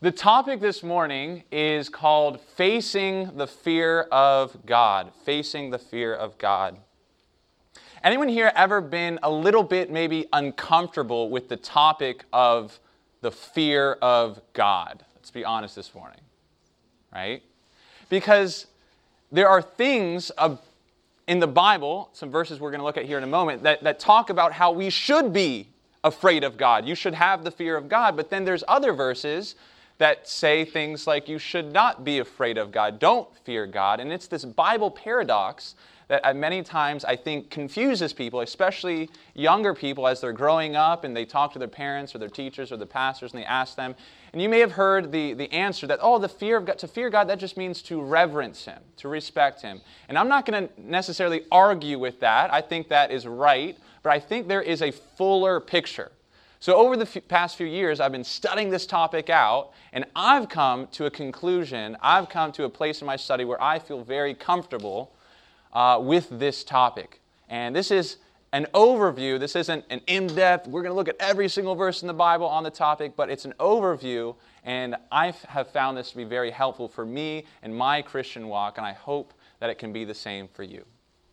The topic this morning is called Facing the Fear of God. Facing the Fear of God. Anyone here ever been a little bit maybe uncomfortable with the topic of the fear of God? Let's be honest this morning, right? Because there are things in the Bible, some verses we're going to look at here in a moment, that talk about how we should be afraid of God. You should have the fear of God. But then there's other verses that say things like you should not be afraid of God. Don't fear God. And it's this Bible paradox that at many times I think confuses people, especially younger people as they're growing up and they talk to their parents or their teachers or the pastors and they ask them. And you may have heard the answer that, the fear of God, to fear God, that just means to reverence Him, to respect Him. And I'm not going to necessarily argue with that. I think that is right, but I think there is a fuller picture. So over the past few years, I've been studying this topic out, and I've come to a conclusion, I've come to a place in my study where I feel very comfortable with this topic. And this is an overview. This isn't an in-depth, we're going to look at every single verse in the Bible on the topic, but it's an overview, and I have found this to be very helpful for me and my Christian walk, and I hope that it can be the same for you.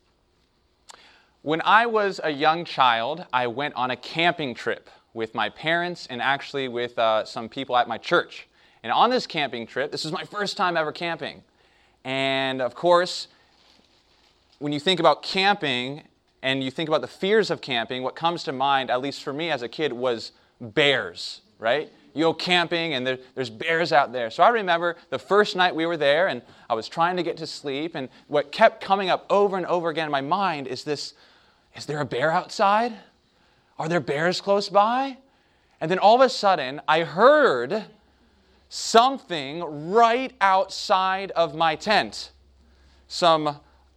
When I was a young child, I went on a camping trip with my parents and actually with some people at my church. And on this camping trip, this was my first time ever camping. And of course, when you think about camping and you think about the fears of camping, what comes to mind, at least for me as a kid, was bears, right? You go camping and there's bears out there. So I remember the first night we were there and I was trying to get to sleep, and what kept coming up over and over again in my mind is there a bear outside? Are there bears close by? And then all of a sudden, I heard something right outside of my tent. Some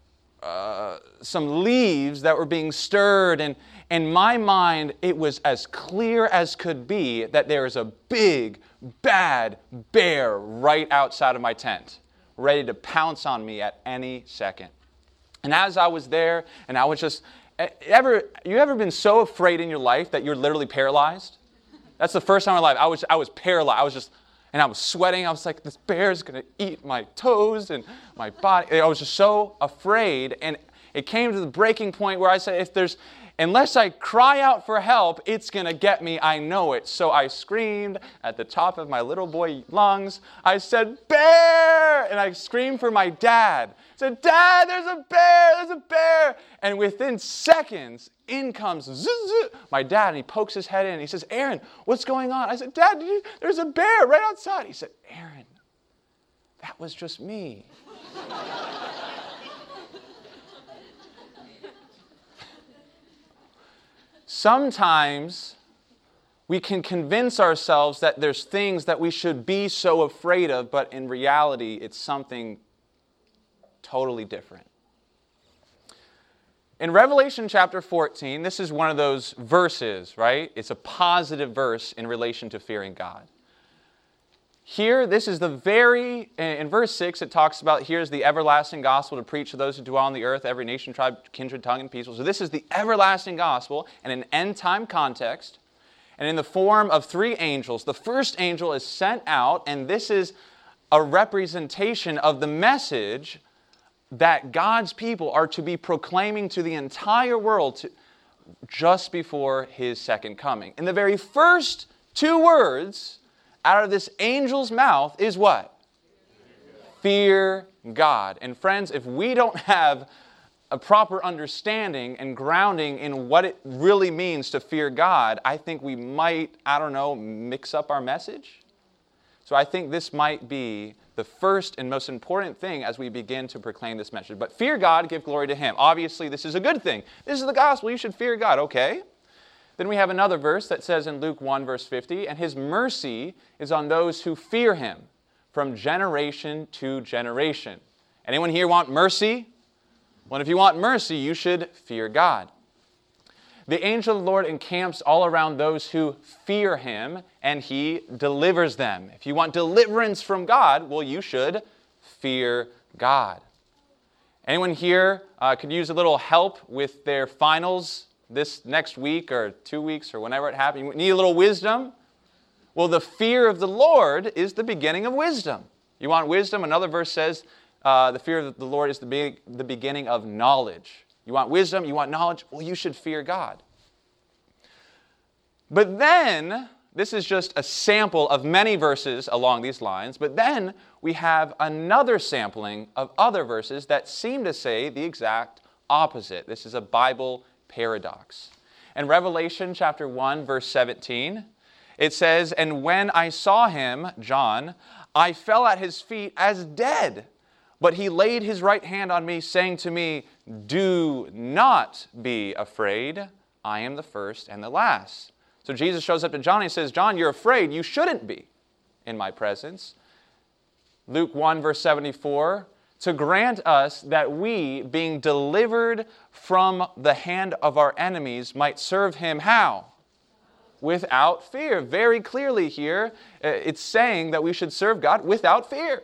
leaves that were being stirred, and in my mind, it was as clear as could be that there is a big, bad bear right outside of my tent, ready to pounce on me at any second. And as I was there, and I was just... You ever been so afraid in your life that you're literally paralyzed? That's the first time in my life. I was paralyzed. I was sweating. I was like, this bear's going to eat my toes and my body. I was just so afraid. And it came to the breaking point where I said, unless I cry out for help, it's going to get me. I know it. So I screamed at the top of my little boy lungs. I said, bear! And I screamed for my dad. I said, Dad, there's a bear! And within seconds, in comes my dad, and he pokes his head in, and he says, Aaron, what's going on? I said, Dad, there's a bear right outside. He said, Aaron, that was just me. Sometimes we can convince ourselves that there's things that we should be so afraid of, but in reality, it's something totally different. In Revelation chapter 14, this is one of those verses, right? It's a positive verse in relation to fearing God. Here, this is in verse 6, it talks about, here's the everlasting gospel to preach to those who dwell on the earth, every nation, tribe, kindred, tongue, and people. So this is the everlasting gospel in an end-time context, and in the form of 3 angels. The first angel is sent out, and this is a representation of the message that God's people are to be proclaiming to the entire world just before His second coming. And the very first 2 words out of this angel's mouth is what? Fear God. And friends, if we don't have a proper understanding and grounding in what it really means to fear God, I think we might, mix up our message. So I think this might be the first and most important thing as we begin to proclaim this message. But fear God, give glory to Him. Obviously, this is a good thing. This is the gospel. You should fear God. Okay. Then we have another verse that says in Luke 1, verse 50, and His mercy is on those who fear Him from generation to generation. Anyone here want mercy? Well, if you want mercy, you should fear God. The angel of the Lord encamps all around those who fear Him, and He delivers them. If you want deliverance from God, well, you should fear God. Anyone here could use a little help with their finals this next week or 2 weeks or whenever it happens? You need a little wisdom? Well, the fear of the Lord is the beginning of wisdom. You want wisdom? Another verse says the fear of the Lord is the beginning of knowledge. You want wisdom? You want knowledge? Well, you should fear God. But then, this is just a sample of many verses along these lines, but then we have another sampling of other verses that seem to say the exact opposite. This is a Bible paradox. In Revelation chapter 1, verse 17, it says, "And when I saw him," John, "I fell at his feet as dead. But he laid his right hand on me, saying to me, 'Do not be afraid. I am the first and the last.'" So Jesus shows up to John and he says, "John, you're afraid. You shouldn't be in my presence." Luke 1, verse 74, "To grant us that we, being delivered from the hand of our enemies, might serve him," how? Without fear. Very clearly here, it's saying that we should serve God without fear.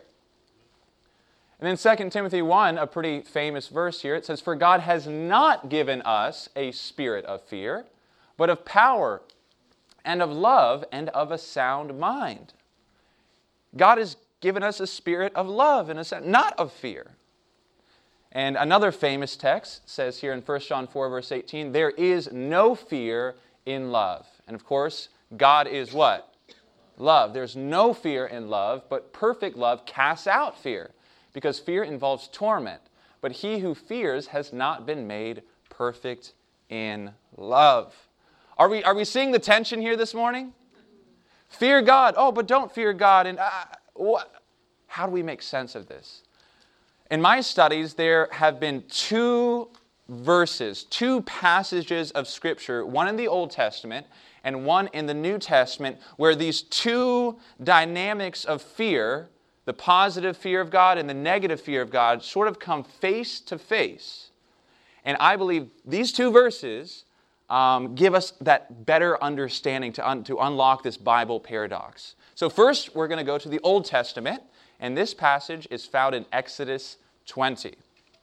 And then 2 Timothy 1, a pretty famous verse here, it says, "For God has not given us a spirit of fear, but of power and of love and of a sound mind." God has given us a spirit of love and not of fear. And another famous text says here in 1 John 4, verse 18, "There is no fear in love." And of course, God is what? Love. There's no fear in love, but perfect love casts out fear, because fear involves torment. But he who fears has not been made perfect in love. Are we seeing the tension here this morning? Fear God. Oh, but don't fear God. And what? How do we make sense of this? In my studies, there have been two verses, two passages of Scripture, one in the Old Testament and one in the New Testament, where these two dynamics of fear, the positive fear of God and the negative fear of God, sort of come face to face. And I believe these two verses give us that better understanding to unlock this Bible paradox. So first, we're going to go to the Old Testament, and this passage is found in Exodus 20.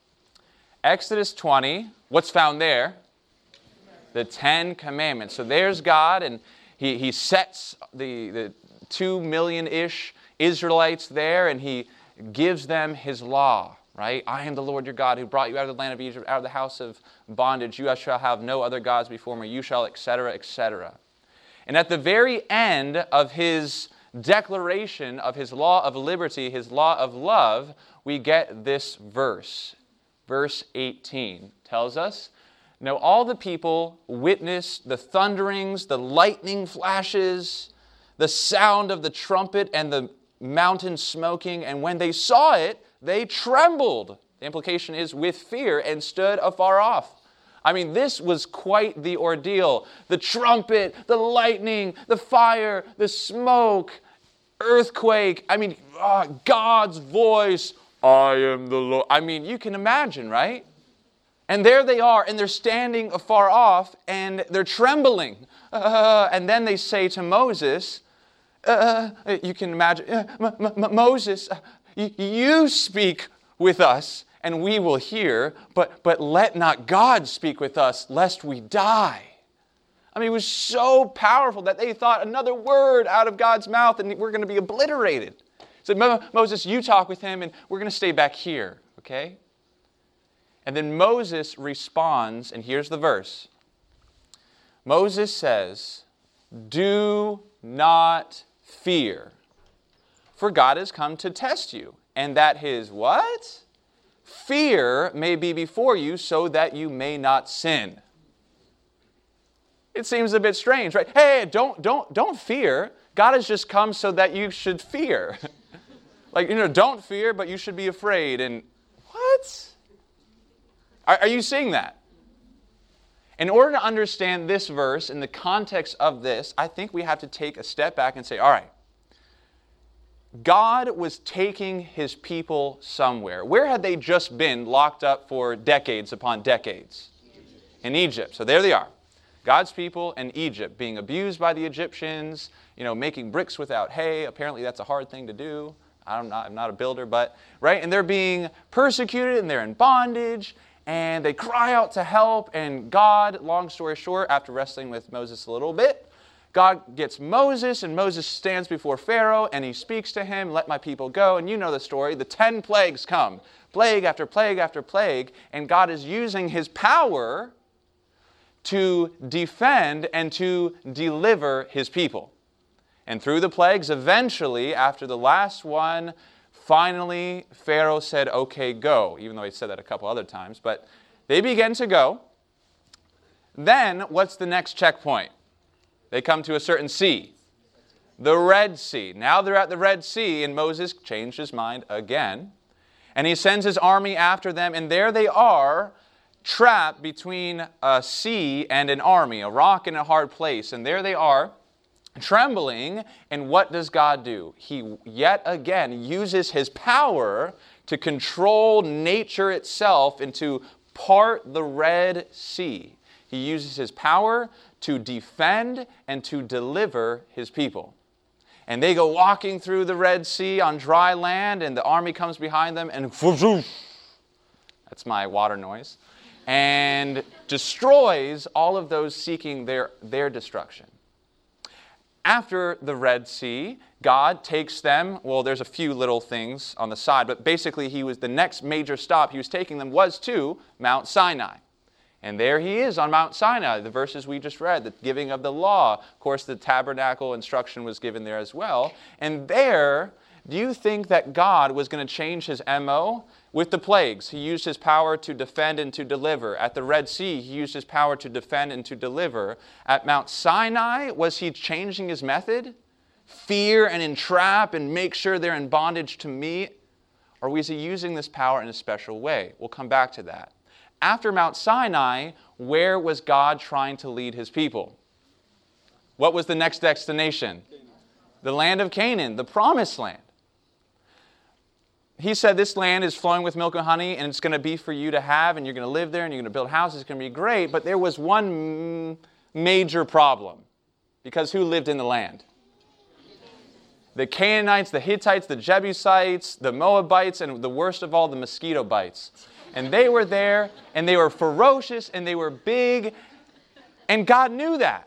Exodus 20, what's found there? The 10 Commandments. So there's God, and He sets the 2 million-ish Israelites there, and He gives them His law, right? "I am the Lord your God who brought you out of the land of Egypt, out of the house of bondage. You shall have no other gods before me. You shall," etc., etc. And at the very end of His declaration of His law of liberty, His law of love, we get this verse. Verse 18 tells us, "Now all the people witnessed the thunderings, the lightning flashes, the sound of the trumpet, and the mountain smoking. And when they saw it, they trembled." The implication is with fear, "and stood afar off." I mean, this was quite the ordeal. The trumpet, the lightning, the fire, the smoke, earthquake. I mean, God's voice, "I am the Lord." I mean, you can imagine, right? And there they are, and they're standing afar off, and they're trembling. And then they say to Moses, you can imagine, "Moses, you speak with us, and we will hear, but let not God speak with us, lest we die." I mean, it was so powerful that they thought another word out of God's mouth, and we're going to be obliterated. So Moses, you talk with him, and we're going to stay back here, okay? And then Moses responds, and here's the verse. Moses says, "Do not fear, for God has come to test you, and that His" what? "Fear may be before you, so that you may not sin." It seems a bit strange, right? Hey, don't fear. God has just come so that you should fear. Like, don't fear, but you should be afraid. And what? Are you seeing that? In order to understand this verse in the context of this, I think we have to take a step back and say, all right, God was taking His people somewhere. Where had they just been locked up for decades upon decades? In Egypt. So there they are. God's people in Egypt being abused by the Egyptians, making bricks without hay. Apparently that's a hard thing to do. I'm not a builder, but, right? And they're being persecuted, and they're in bondage, and they cry out to help, and God, long story short, after wrestling with Moses a little bit, God gets Moses, and Moses stands before Pharaoh, and he speaks to him, let my people go. And you know the story. The 10 plagues come, plague after plague after plague, and God is using his power to defend and to deliver his people. And through the plagues, eventually, after the last one, finally, Pharaoh said, okay, go, even though he said that a couple other times. But they begin to go. Then, what's the next checkpoint? They come to a certain sea, the Red Sea. Now they're at the Red Sea, and Moses changed his mind again. And he sends his army after them, and there they are, trapped between a sea and an army, a rock and a hard place. And there they are, trembling. And what does God do? He yet again uses his power to control nature itself and to part the Red Sea. He uses his power to defend and to deliver his people. And they go walking through the Red Sea on dry land, and the army comes behind them, and that's my water noise, and destroys all of those seeking their destruction. After the Red Sea, God takes them, well, there's a few little things on the side, but basically the next major stop he was taking them was to Mount Sinai. And there he is on Mount Sinai, the verses we just read, the giving of the law. Of course, the tabernacle instruction was given there as well. And there, do you think that God was going to change his MO? With the plagues, he used his power to defend and to deliver. At the Red Sea, he used his power to defend and to deliver. At Mount Sinai, was he changing his method? Fear and entrap and make sure they're in bondage to me? Or was he using this power in a special way? We'll come back to that. After Mount Sinai, where was God trying to lead his people? What was the next destination? The land of Canaan, the promised land. He said this land is flowing with milk and honey, and it's going to be for you to have, and you're going to live there, and you're going to build houses. It's going to be great. But there was one major problem, because who lived in the land? The Canaanites, the Hittites, the Jebusites, the Moabites, and the worst of all, the mosquito bites. And they were there, and they were ferocious, and they were big, and God knew that.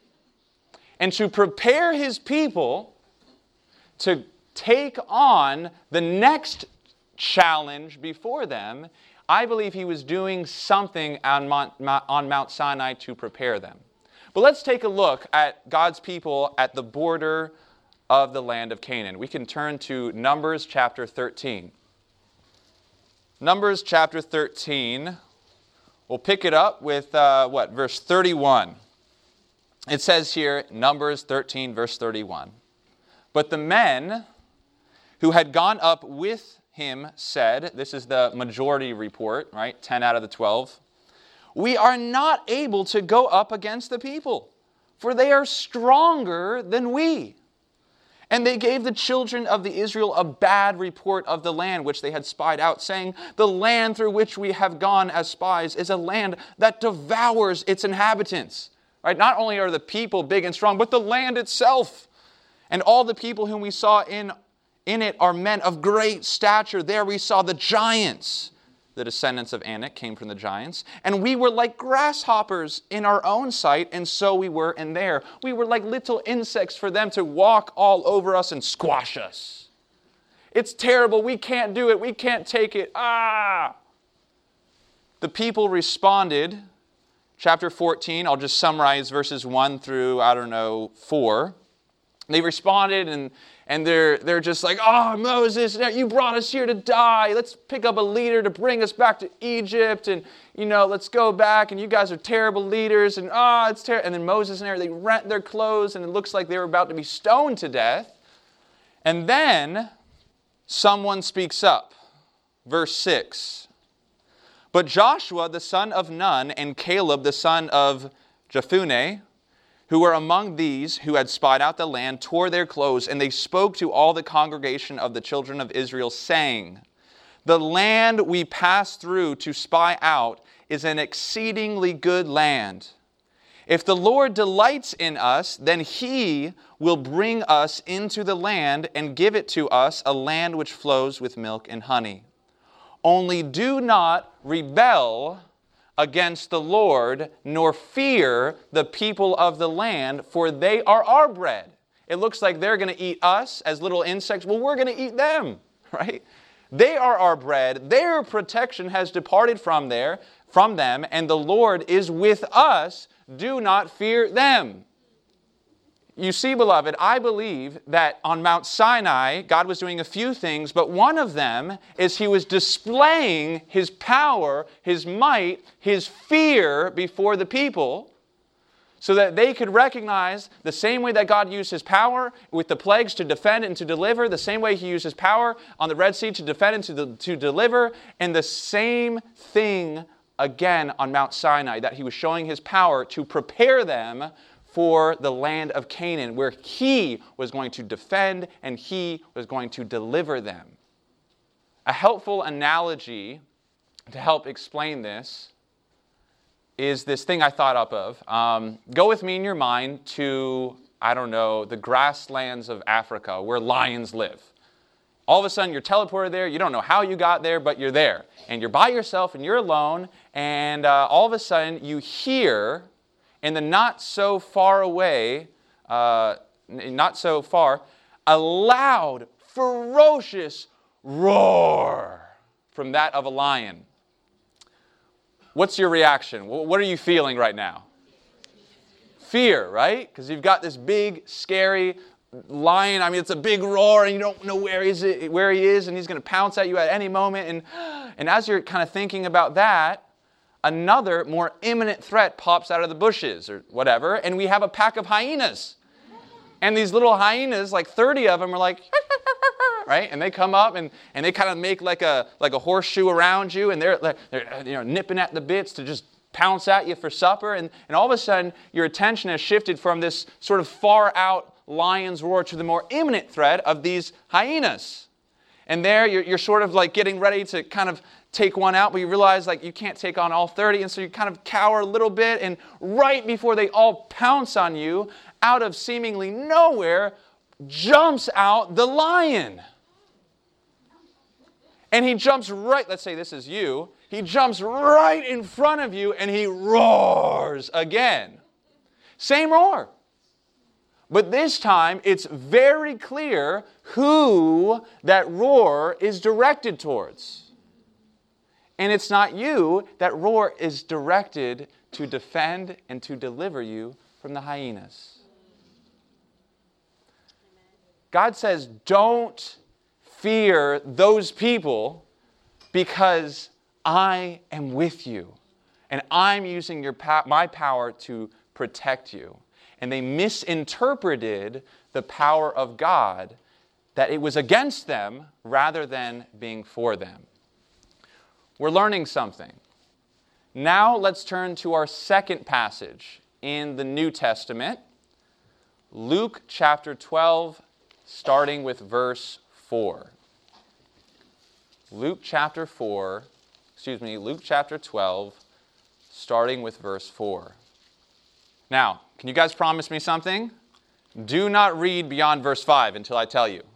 And to prepare his people to take on the next challenge before them, I believe he was doing something on Mount Sinai to prepare them. But let's take a look at God's people at the border of the land of Canaan. We can turn to Numbers chapter 13. Numbers chapter 13, we'll pick it up with, verse 31. It says here, Numbers 13, verse 31. But the men who had gone up with him said, this is the majority report, right? 10 out of the 12. We are not able to go up against the people, for they are stronger than we. And they gave the children of the Israel a bad report of the land which they had spied out, saying, the land through which we have gone as spies is a land that devours its inhabitants. Right? Not only are the people big and strong, but the land itself. And all the people whom we saw in it are men of great stature. There we saw the giants. The descendants of Anak came from the giants. And we were like grasshoppers in our own sight, and so we were in there. We were like little insects for them to walk all over us and squash us. It's terrible. We can't do it. We can't take it. Ah! The people responded. Chapter 14, I'll just summarize verses 1 through, 4. They responded and they're just like, oh, Moses, you brought us here to die. Let's pick up a leader to bring us back to Egypt. And, let's go back. And you guys are terrible leaders. And, it's terrible. And then Moses and Aaron, they rent their clothes. And it looks like they were about to be stoned to death. And then someone speaks up. Verse 6. But Joshua, the son of Nun, and Caleb, the son of Jephunneh, who were among these who had spied out the land, tore their clothes, and they spoke to all the congregation of the children of Israel, saying, the land we passed through to spy out is an exceedingly good land. If the Lord delights in us, then he will bring us into the land and give it to us, a land which flows with milk and honey. Only do not rebel against the Lord, nor fear the people of the land, for they are our bread. It looks like they're going to eat us as little insects. Well, we're going to eat them, right? They are our bread. Their protection has departed from them, and the Lord is with us. Do not fear them. You see, beloved, I believe that on Mount Sinai, God was doing a few things, but one of them is He was displaying His power, His might, His fear before the people, so that they could recognize the same way that God used His power with the plagues to defend and to deliver, the same way He used His power on the Red Sea to defend and to deliver, and the same thing again on Mount Sinai, that He was showing His power to prepare them for the land of Canaan, where He was going to defend and He was going to deliver them. A helpful analogy to help explain this is this thing I thought up of. Go with me in your mind to, the grasslands of Africa where lions live. All of a sudden you're teleported there, you don't know how you got there, but you're there. And you're by yourself and you're alone, and all of a sudden you hear in the not so far, a loud, ferocious roar from that of a lion. What's your reaction? What are you feeling right now? Fear, right? Because you've got this big, scary lion. It's a big roar, and you don't know where he is, and he's going to pounce at you at any moment. And as you're kind of thinking about that, another more imminent threat pops out of the bushes or whatever, and we have a pack of hyenas. And these little hyenas, like 30 of them, are like, right? And they come up and they kind of make like a horseshoe around you, and they're nipping at the bits to just pounce at you for supper. And all of a sudden, your attention has shifted from this sort of far out lion's roar to the more imminent threat of these hyenas. And there you're sort of like getting ready to kind of take one out, but you realize like you can't take on all 30, and so you kind of cower a little bit, and right before they all pounce on you, out of seemingly nowhere, jumps out the lion. And he jumps right, let's say this is you, he jumps right in front of you, and he roars again. Same roar. But this time, it's very clear who that roar is directed towards. And it's not you. That roar is directed to defend and to deliver you from the hyenas. God says, don't fear those people because I am with you. And I'm using my power to protect you. And they misinterpreted the power of God, that it was against them rather than being for them. We're learning something. Now let's turn to our second passage in the New Testament, Luke chapter 12, starting with verse 4. Luke chapter 12, starting with verse 4. Now, can you guys promise me something? Do not read beyond verse 5 until I tell you.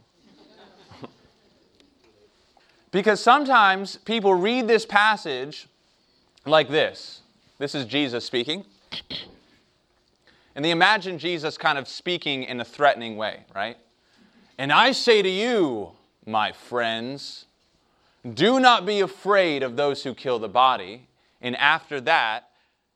Because sometimes people read this passage like this. This is Jesus speaking. And they imagine Jesus kind of speaking in a threatening way, right? And I say to you, my friends, do not be afraid of those who kill the body, and after that,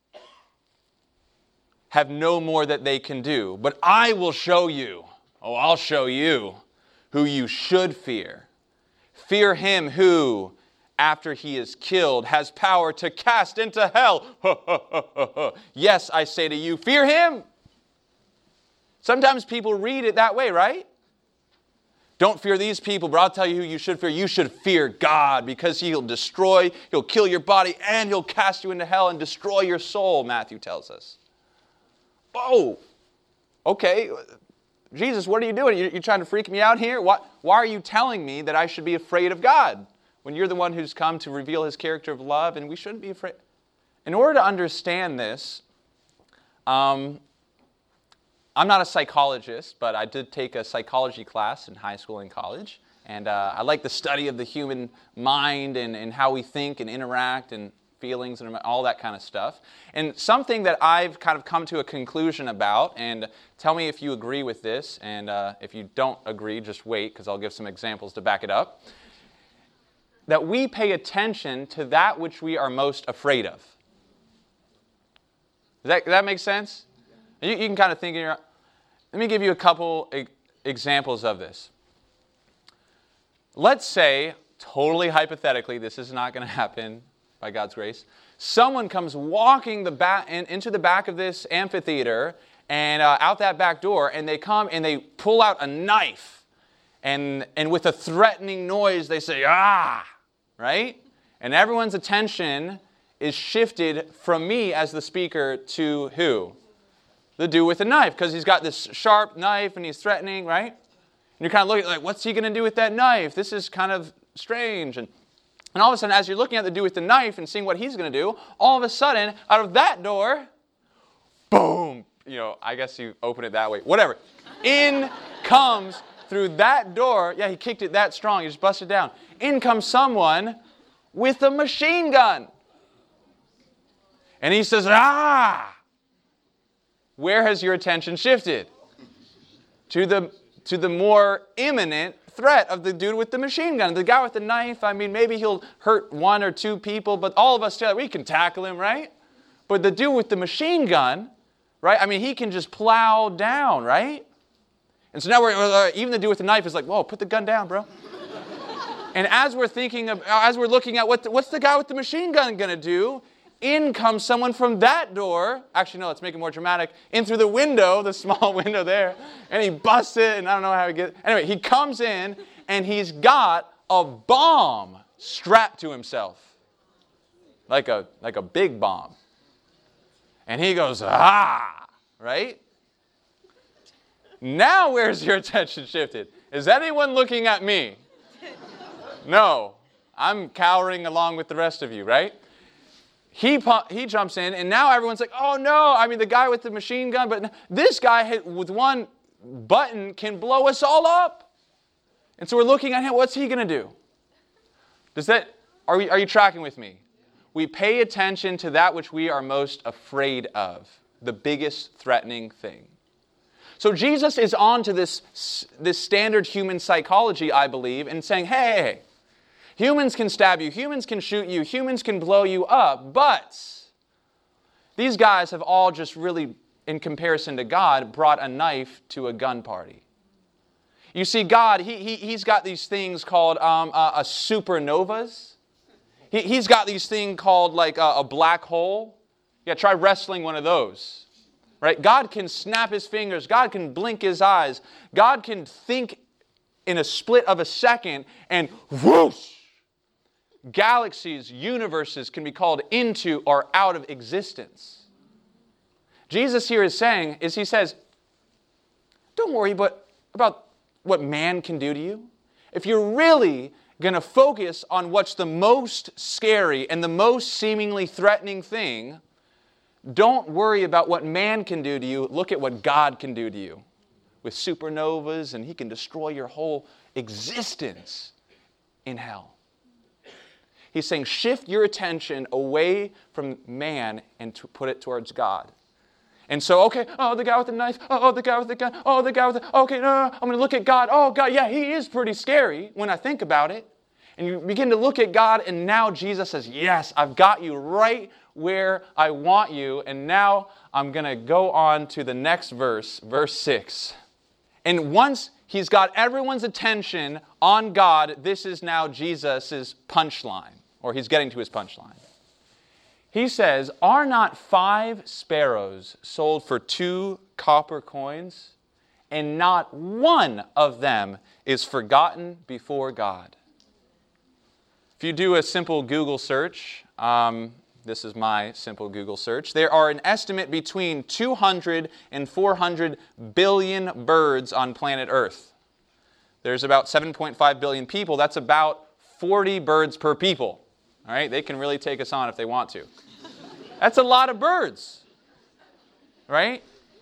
have no more that they can do. But I will show you, I'll show you who you should fear. Fear him who, after he is killed, has power to cast into hell. Yes, I say to you, fear him. Sometimes people read it that way, right? Don't fear these people, but I'll tell you who you should fear. You should fear God, because he'll kill your body, and he'll cast you into hell and destroy your soul, Matthew tells us. Oh, okay. Jesus, what are you doing? You're trying to freak me out here? Why are you telling me that I should be afraid of God when you're the one who's come to reveal his character of love, and we shouldn't be afraid? In order to understand this, I'm not a psychologist, but I did take a psychology class in high school and college. And I like the study of the human mind and how we think and interact. And feelings and all that kind of stuff. And something that I've kind of come to a conclusion about, and tell me if you agree with this, and if you don't agree, just wait, because I'll give some examples to back it up, that we pay attention to that which we are most afraid of. Does that make sense? You can kind of think in your... Let me give you a couple examples of this. Let's say, totally hypothetically, this is not going to happen by God's grace, someone comes walking into the back of this amphitheater and out that back door, and they come and they pull out a knife, and with a threatening noise they say, "Ah!" Right? And everyone's attention is shifted from me as the speaker to who? The dude with the knife, because he's got this sharp knife and he's threatening, right? And you're kind of looking like, what's he going to do with that knife? This is kind of strange. And all of a sudden, as you're looking at the dude with the knife and seeing what he's going to do, all of a sudden, out of that door, boom, I guess you open it that way, whatever. In comes, through that door, yeah, he kicked it that strong, he just busted it down. In comes someone with a machine gun. And he says, "Ah!" Where has your attention shifted? To the more imminent threat of the dude with the machine gun. The guy with the knife, maybe he'll hurt one or two people, but all of us together, we can tackle him, right? But the dude with the machine gun, right? he can just plow down, right? And so now even the dude with the knife is like, "Whoa, put the gun down, bro." And as we're looking at what's the guy with the machine gun going to do, in comes someone from that door. Actually, no, let's make it more dramatic. In through the window, the small window there, and he busts it, and I don't know how he gets. Anyway, he comes in, and he's got a bomb strapped to himself, like a big bomb. And he goes, "Ah!" Right? Now, where's your attention shifted? Is anyone looking at me? No, I'm cowering along with the rest of you, right? He jumps in, and now everyone's like, "Oh no, the guy with the machine gun, but this guy with one button can blow us all up." And so we're looking at him, what's he going to do? Are you tracking with me? We pay attention to that which we are most afraid of, the biggest threatening thing. So Jesus is on to this standard human psychology, I believe, and saying, hey, humans can stab you, humans can shoot you, humans can blow you up, but these guys have all just really, in comparison to God, brought a knife to a gun party. You see, God, He's got these things called supernovas. He's got these things called like a black hole. Yeah, try wrestling one of those. Right? God can snap His fingers. God can blink His eyes. God can think in a split of a second, and whoosh! Galaxies, universes can be called into or out of existence. Jesus here is saying, He says, don't worry about what man can do to you. If you're really going to focus on what's the most scary and the most seemingly threatening thing, don't worry about what man can do to you. Look at what God can do to you with supernovas, and He can destroy your whole existence in hell. He's saying, shift your attention away from man and to put it towards God. And so, okay, the guy with the knife, the guy with the gun, the guy with the, okay, no, I'm going to look at God. Oh, God, yeah, He is pretty scary when I think about it. And you begin to look at God, and now Jesus says, yes, I've got you right where I want you. And now I'm going to go on to the next verse, verse 6. And once He's got everyone's attention on God, this is now Jesus' punchline, or He's getting to His punchline. He says, are not 5 sparrows sold for 2 copper coins, and not one of them is forgotten before God? If you do a simple Google search, this is my simple Google search, there are an estimate between 200 and 400 billion birds on planet Earth. There's about 7.5 billion people. That's about 40 birds per people. All right, they can really take us on if they want to. That's a lot of birds, right?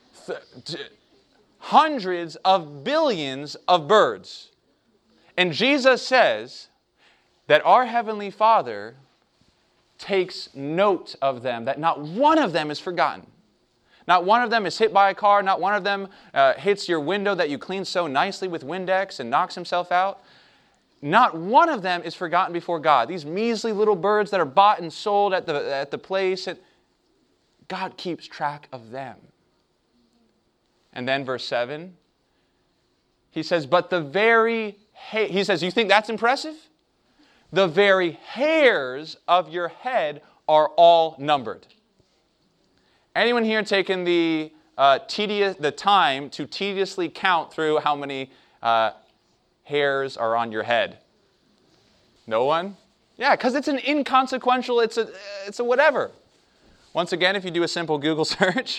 Hundreds of billions of birds. And Jesus says that our Heavenly Father takes note of them, that not one of them is forgotten. Not one of them is hit by a car. Not one of them hits your window that you cleaned so nicely with Windex and knocks himself out. Not one of them is forgotten before God. These measly little birds that are bought and sold at the place, God keeps track of them. And then verse 7, he says, but he says, you think that's impressive? The very hairs of your head are all numbered. Anyone here taken the time to tediously count through how many hairs are on your head? No one? Yeah, because it's an inconsequential, it's a whatever. Once again, if you do a simple Google search.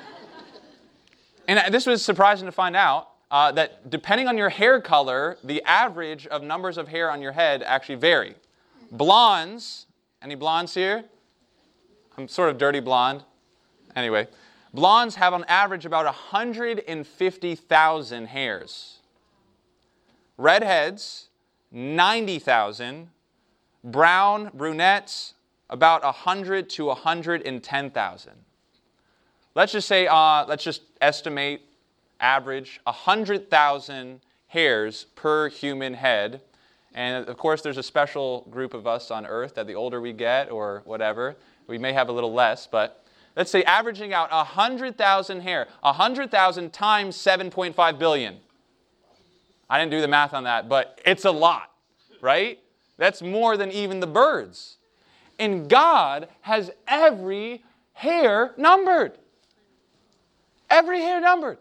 And this was surprising to find out that depending on your hair color, the average of numbers of hair on your head actually vary. Blondes, any blondes here? I'm sort of dirty blonde. Anyway, blondes have on average about 150,000 hairs. Redheads, 90,000. Brown, brunettes, about 100 to 110,000. Let's just say, let's just estimate, average, 100,000 hairs per human head. And of course, there's a special group of us on earth that the older we get or whatever, we may have a little less, but let's say averaging out 100,000 hair, 100,000 times 7.5 billion. I didn't do the math on that, but it's a lot, right? That's more than even the birds. And God has every hair numbered. Every hair numbered.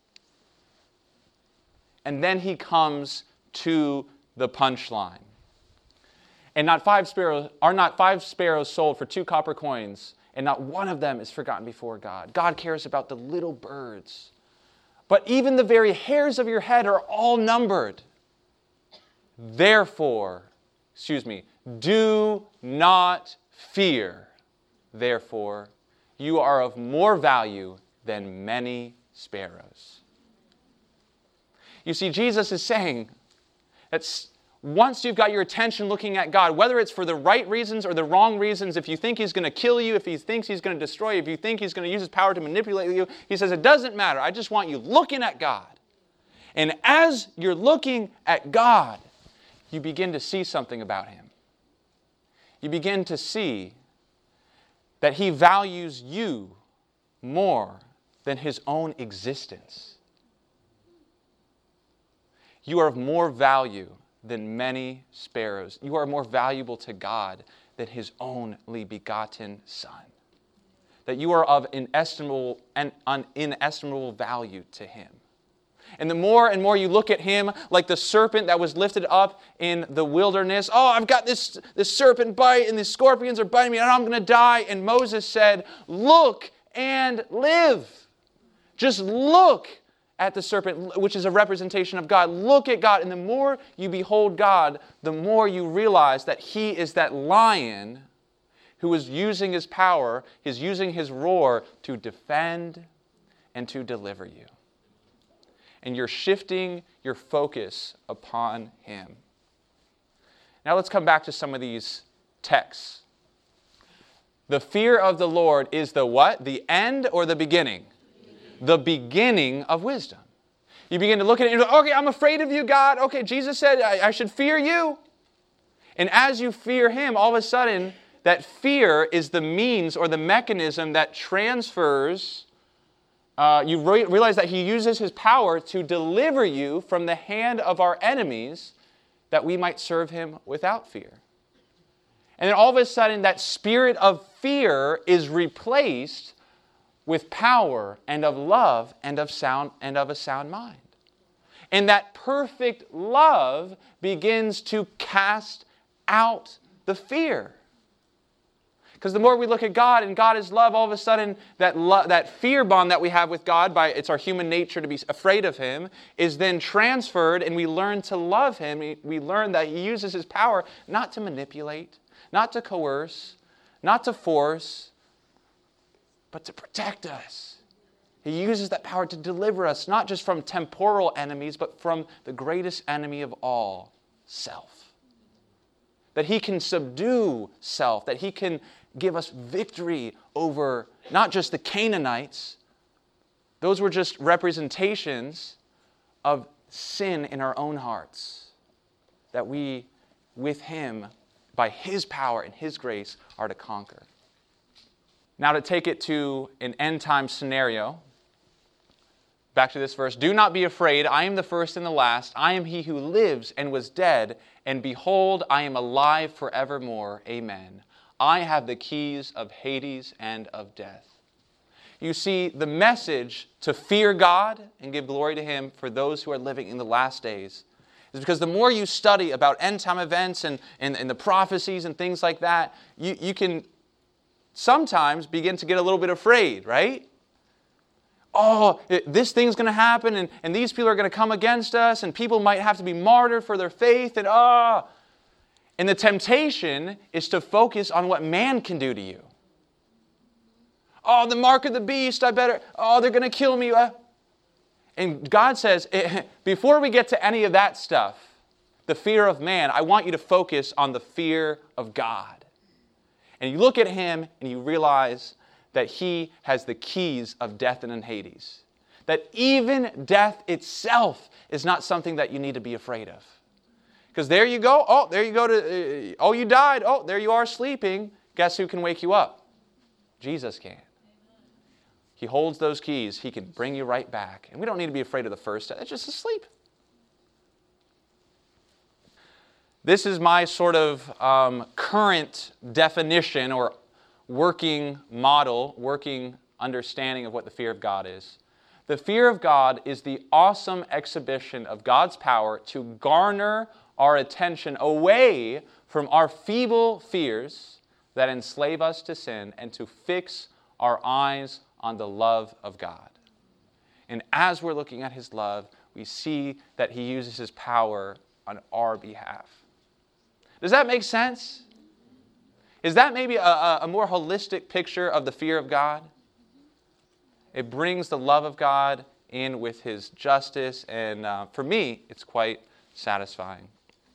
And then he comes to the punchline. And are not five sparrows sold for 2 copper coins, and not one of them is forgotten before God. God cares about the little birds. But even the very hairs of your head are all numbered. Therefore, do not fear. Therefore, you are of more value than many sparrows. You see, Jesus is saying that once you've got your attention looking at God, whether it's for the right reasons or the wrong reasons, if you think He's going to kill you, if He thinks He's going to destroy you, if you think He's going to use His power to manipulate you, He says it doesn't matter. I just want you looking at God. And as you're looking at God, you begin to see something about Him. You begin to see that He values you more than His own existence. You are of more value than many sparrows. You are more valuable to God than His only begotten Son. That you are of inestimable value to Him. And the more and more you look at Him like the serpent that was lifted up in the wilderness. Oh, I've got this serpent bite and these scorpions are biting me and I'm going to die. And Moses said, look and live. Just look at the serpent, which is a representation of God. Look at God. And the more you behold God, the more you realize that He is that lion who is using His power, is using His roar to defend and to deliver you. And you're shifting your focus upon Him. Now let's come back to some of these texts. The fear of the Lord is the what? The end or the beginning? The beginning of wisdom. You begin to look at it and go, okay, I'm afraid of you, God. Okay, Jesus said I should fear you. And as you fear Him, all of a sudden, that fear is the means or the mechanism that transfers. You realize that He uses His power to deliver you from the hand of our enemies that we might serve Him without fear. And then all of a sudden, that spirit of fear is replaced with power and of love and of a sound mind. And that perfect love begins to cast out the fear. Because the more we look at God and God is love, all of a sudden that fear bond that we have with God, it's our human nature to be afraid of Him, is then transferred and we learn to love Him. We learn that He uses His power not to manipulate, not to coerce, not to force, but to protect us. He uses that power to deliver us, not just from temporal enemies, but from the greatest enemy of all, self. that he can subdue self, that he can give us victory over not just the Canaanites. Those were just representations of sin in our own hearts, that we, with him, by his power and his grace, are to conquer. Now to take it to an end-time scenario, back to this verse. Do not be afraid, I am the first and the last. I am he who lives and was dead, and behold, I am alive forevermore. Amen. I have the keys of Hades and of death. You see, the message to fear God and give glory to him for those who are living in the last days is because the more you study about end-time events and the prophecies and things like that, you can sometimes begin to get a little bit afraid, right? Oh, this thing's going to happen, and these people are going to come against us, and people might have to be martyred for their faith, and And the temptation is to focus on what man can do to you. Oh, the mark of the beast, they're going to kill me. And God says, before we get to any of that stuff, the fear of man, I want you to focus on the fear of God. And you look at him and you realize that he has the keys of death and in Hades. That even death itself is not something that you need to be afraid of. Because there you go. Oh, there you go. You died. Oh, there you are sleeping. Guess who can wake you up? Jesus can. He holds those keys. He can bring you right back. And we don't need to be afraid of the first death. It's just asleep. This is my sort of current definition or working model, working understanding of what the fear of God is. The fear of God is the awesome exhibition of God's power to garner our attention away from our feeble fears that enslave us to sin and to fix our eyes on the love of God. And as we're looking at his love, we see that he uses his power on our behalf. Does that make sense? Is that maybe a more holistic picture of the fear of God? It brings the love of God in with his justice, and for me, it's quite satisfying.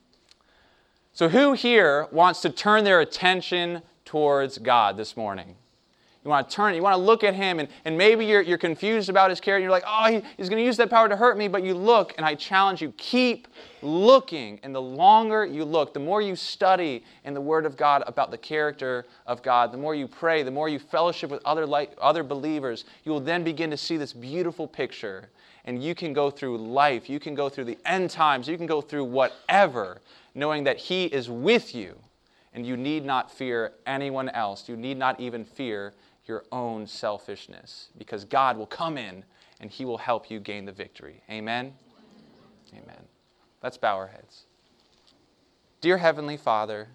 So who here wants to turn their attention towards God this morning? You want to look at him, and maybe you're confused about his character. You're like, oh, he's going to use that power to hurt me. But you look, and I challenge you, keep looking. And the longer you look, the more you study in the Word of God about the character of God, the more you pray, the more you fellowship with other believers, you will then begin to see this beautiful picture. And you can go through life. You can go through the end times. You can go through whatever, knowing that he is with you. And you need not fear anyone else. You need not even fear your own selfishness, because God will come in and he will help you gain the victory. Amen? Amen. Let's bow our heads. Dear Heavenly Father,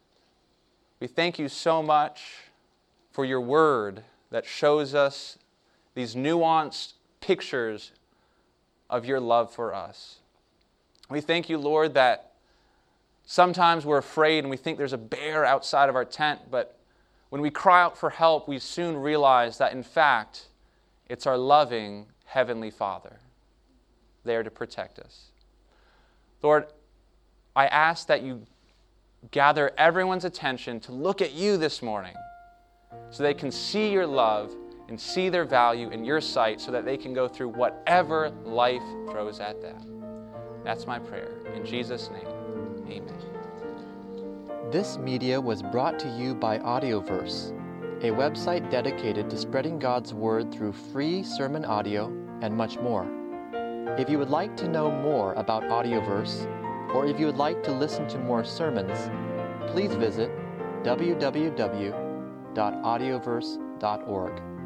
we thank you so much for your word that shows us these nuanced pictures of your love for us. We thank you, Lord, that sometimes we're afraid and we think there's a bear outside of our tent, but when we cry out for help, we soon realize that, in fact, it's our loving Heavenly Father there to protect us. Lord, I ask that you gather everyone's attention to look at you this morning so they can see your love and see their value in your sight so that they can go through whatever life throws at them. That's my prayer. In Jesus' name, amen. This media was brought to you by Audioverse, a website dedicated to spreading God's Word through free sermon audio and much more. If you would like to know more about Audioverse, or if you would like to listen to more sermons, please visit www.audioverse.org.